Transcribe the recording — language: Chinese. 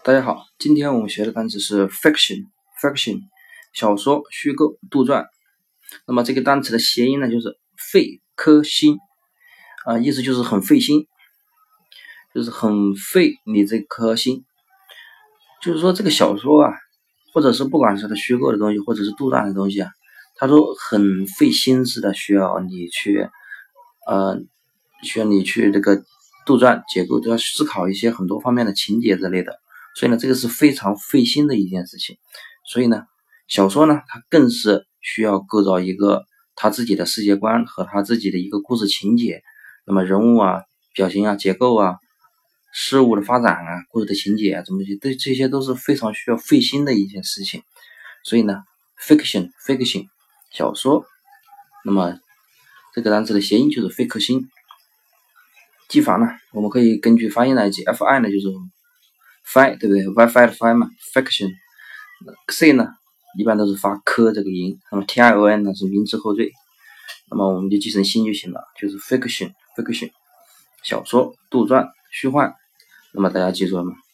大家好，今天我们学的单词是 fiction， 小说、虚构、杜撰。那么这个单词的谐音呢，就是费颗心意思就是很费心，就是很费你这颗心。就是说这个小说啊，或者是不管是它虚构的东西，或者是杜撰的东西啊，它都很费心思的，需要你去这个杜撰结构，都要思考一些很多方面的情节之类的。所以呢，这个是非常费心的一件事情。所以呢，小说呢，它更是需要构造一个他自己的世界观和他自己的一个故事情节。那么人物啊、表情啊、结构啊、事物的发展啊、故事的情节啊，这些都是非常需要费心的一件事情。所以呢 fiction 小说，那么这个单词的谐音就是费颗心。记法呢，我们可以根据发音来记。fi 呢就是 fi， 对不对 ？WiFi 的 fi 嘛 ，fiction。c 呢一般都是发科这个音，那么 tion 呢是名词后缀，那么我们就记成心就行了，就是 fiction 小说、杜撰、虚幻。那么大家记住了吗？